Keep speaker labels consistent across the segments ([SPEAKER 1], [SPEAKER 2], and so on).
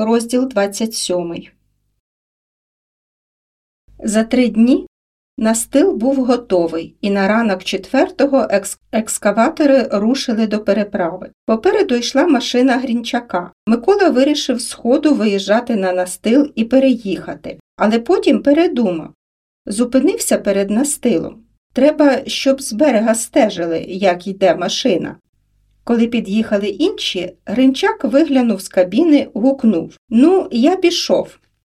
[SPEAKER 1] розділ 27. За 3 дні настил був готовий, і на ранок 4-го екскаватори рушили до переправи. Попереду йшла машина Грінчака. Микола вирішив сходу виїжджати на настил і переїхати, але потім передумав. Зупинився перед настилом. Треба, щоб з берега стежили, як йде машина. Коли під'їхали інші, Гринчак виглянув з кабіни, гукнув: «Ну, я пішов».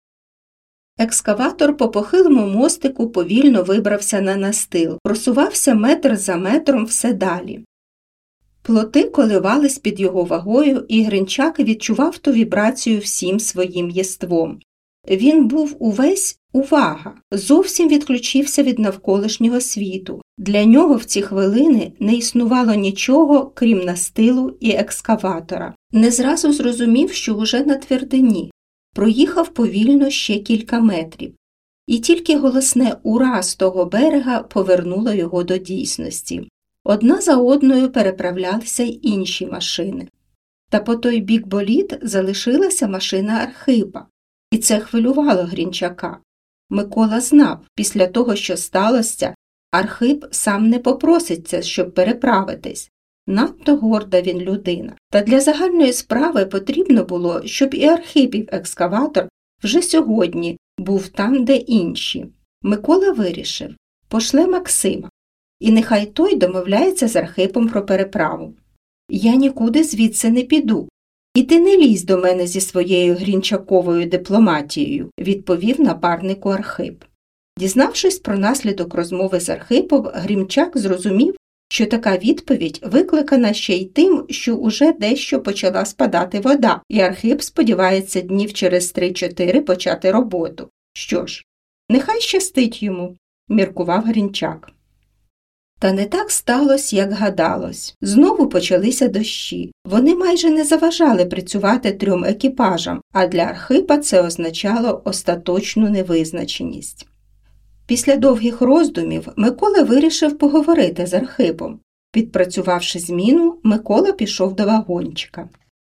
[SPEAKER 1] Екскаватор по похилому мостику повільно вибрався на настил, просувався метр за метром все далі. Плоти коливались під його вагою, і Гринчак відчував ту вібрацію всім своїм єством. Він був увесь увага, зовсім відключився від навколишнього світу. Для нього в ці хвилини не існувало нічого, крім настилу і екскаватора. Не зразу зрозумів, що уже на твердині. Проїхав повільно ще кілька метрів. І тільки голосне «Ура!» з того берега повернуло його до дійсності. Одна за одною переправлялися й інші машини. Та по той бік боліт залишилася машина Архипа. І це хвилювало Грінчака. Микола знав, після того, що сталося, Архип сам не попроситься, щоб переправитись. Надто горда він людина. Та для загальної справи потрібно було, щоб і Архипів екскаватор вже сьогодні був там, де інші. Микола вирішив: пошле Максима, і нехай той домовляється з Архипом про переправу. «Я нікуди звідси не піду. І ти не лізь до мене зі своєю грінчаковою дипломатією», – відповів напарнику Архип. Дізнавшись про наслідок розмови з Архипом, Грінчак зрозумів, що така відповідь викликана ще й тим, що уже дещо почала спадати вода, і Архип сподівається днів через 3-4 почати роботу. Що ж, нехай щастить йому, міркував Грінчак. Та не так сталося, як гадалось. Знову почалися дощі. Вони майже не заважали працювати 3 екіпажам, а для Архипа це означало остаточну невизначеність. Після довгих роздумів Микола вирішив поговорити з Архипом. Підпрацювавши зміну, Микола пішов до вагончика.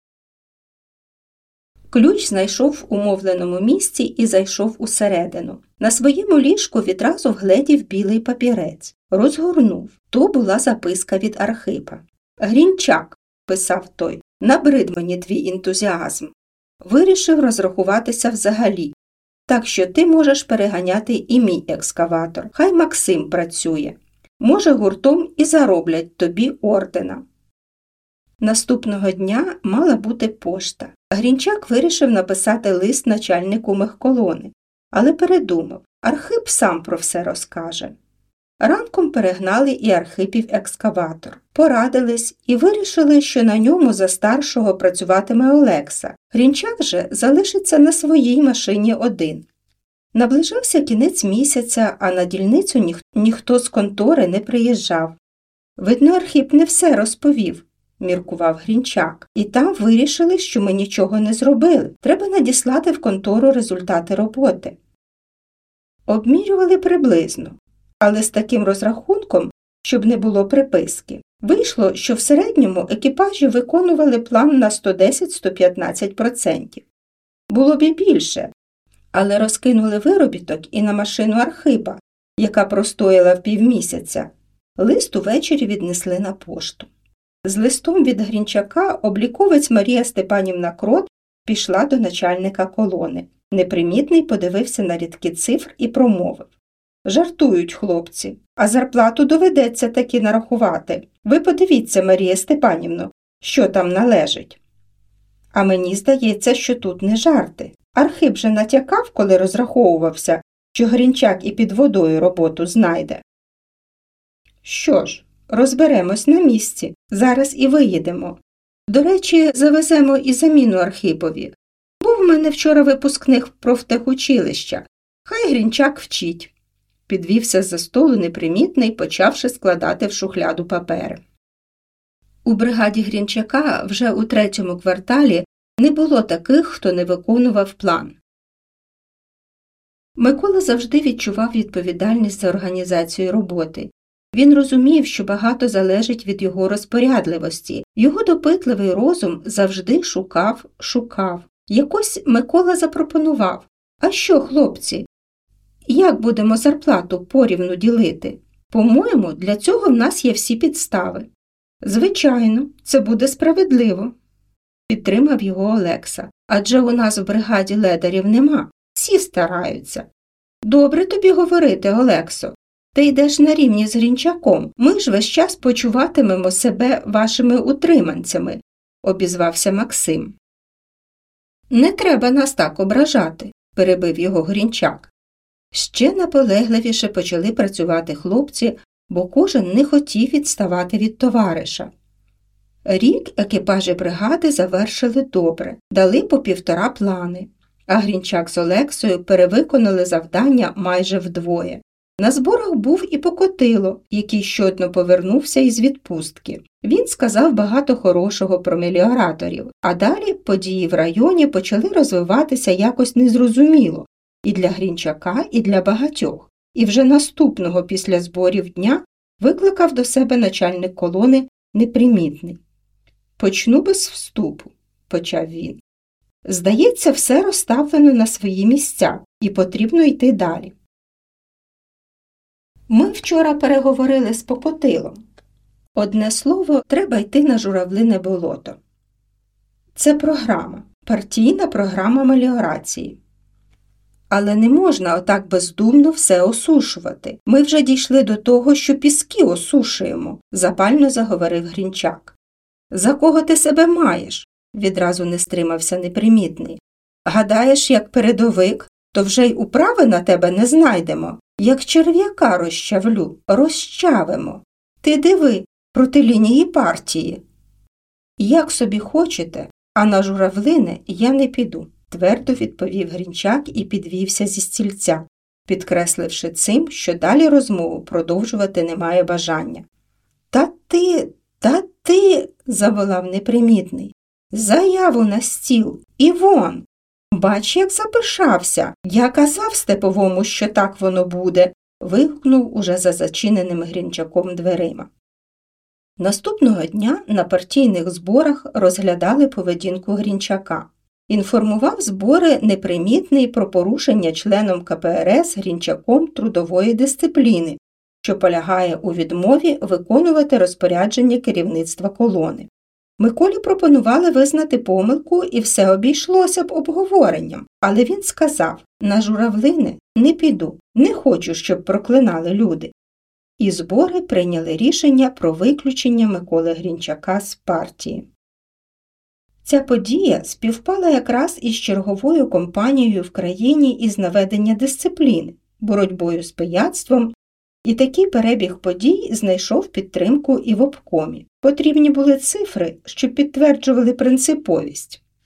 [SPEAKER 1] Ключ знайшов в умовленому місці і зайшов усередину. На своєму ліжку відразу вгледів білий папірець. Розгорнув. То була записка від Архипа. «Грінчак», – писав той, – «набрид мені твій ентузіазм. Вирішив розрахуватися взагалі. Так що ти можеш переганяти і мій екскаватор. Хай Максим працює. Може, гуртом і зароблять тобі ордена». Наступного дня мала бути пошта. Грінчак вирішив написати лист начальнику мехколони, але передумав. Архип сам про все розкаже. Ранком перегнали і Архипів екскаватор. Порадились і вирішили, що на ньому за старшого працюватиме Олекса. Грінчак же залишиться на своїй машині один. Наближався кінець місяця, а на дільницю ніхто з контори не приїжджав. Видно, Архип не все розповів, міркував Грінчак. І там вирішили, що ми нічого не зробили. Треба надіслати в контору результати роботи. Обмірювали приблизно, але з таким розрахунком, щоб не було приписки. Вийшло, що в середньому екіпажі виконували план на 110-115%. Було б і більше, але розкинули виробіток і на машину Архипа, яка простояла в півмісяця. Лист увечері віднесли на пошту. З листом від Грінчака обліковець Марія Степанівна Крот пішла до начальника колони. Непримітний подивився на рядки цифр і промовив: «Жартують хлопці, а зарплату доведеться таки нарахувати. Ви подивіться, Марія Степанівно, що там належить». А мені здається, що тут не жарти. Архип же натякав, коли розраховувався, що Грінчак і під водою роботу знайде. Що ж, розберемось на місці, зараз і виїдемо. До речі, завеземо і заміну Архипові. Був в мене вчора випускник профтехучилища. Хай Грінчак вчить. Підвівся з-за столу непримітний, почавши складати в шухляду папери. У бригаді Грінчака вже у 3-му кварталі не було таких, хто не виконував план. Микола завжди відчував відповідальність за організацію роботи. Він розумів, що багато залежить від його розпорядливості. Його допитливий розум завжди шукав, Якось Микола запропонував: «А що, хлопці, як будемо зарплату порівну ділити? По-моєму, для цього в нас є всі підстави». «Звичайно, це буде справедливо», – підтримав його Олекса. «Адже у нас в бригаді ледарів нема, всі стараються». «Добре тобі говорити, Олексо. Ти йдеш на рівні з Грінчаком, ми ж весь час почуватимемо себе вашими утриманцями», – обізвався Максим. «Не треба нас так ображати», – перебив його Грінчак. Ще наполегливіше почали працювати хлопці, бо кожен не хотів відставати від товариша. Рік екіпажі бригади завершили добре, дали по 1,5 плани, а Грінчак з Олексою перевиконали завдання майже вдвоє. На зборах був і Покотило, який щойно повернувся із відпустки. Він сказав багато хорошого про меліораторів, а далі події в районі почали розвиватися якось незрозуміло і для Грінчака, і для багатьох. І вже наступного після зборів дня викликав до себе начальник колони Непримітний. «Почну без вступу», – почав він. «Здається, все розставлено на свої місця, і потрібно йти далі. Ми вчора переговорили з Покотилом. Одне слово, треба йти на Журавлине болото. Це програма, партійна програма меліорації. Але не можна отак бездумно все осушувати. Ми вже дійшли до того, що піски осушуємо», – запально заговорив Грінчак. «За кого ти себе маєш?» – відразу не стримався Непримітний. «Гадаєш, як передовик, то вже й управи на тебе не знайдемо. Як черв'яка розчавимо. Ти диви, проти лінії партії». «Як собі хочете, а на Журавлине я не піду», – твердо відповів Грінчак і підвівся зі стільця, підкресливши цим, що далі розмову продовжувати немає бажання. Та ти, – заволав Непримітний, – заяву на стіл, і вон! Бач, як запишався! Я казав Степовому, що так воно буде!» – вигукнув уже за зачиненими Грінчаком дверима. Наступного дня на партійних зборах розглядали поведінку Грінчака. Інформував збори Непримітний про порушення членом КПРС Грінчаком трудової дисципліни, що полягає у відмові виконувати розпорядження керівництва колони. Миколі пропонували визнати помилку і все обійшлося б обговоренням, але він сказав: «На Журавлине не піду, не хочу, щоб проклинали люди». І збори прийняли рішення про виключення Миколи Грінчака з партії. Ця подія співпала якраз із черговою кампанією в країні із наведення дисципліни, боротьбою з пияцтвом, і такий перебіг подій знайшов підтримку і в обкомі. Потрібні були цифри, що підтверджували принциповість.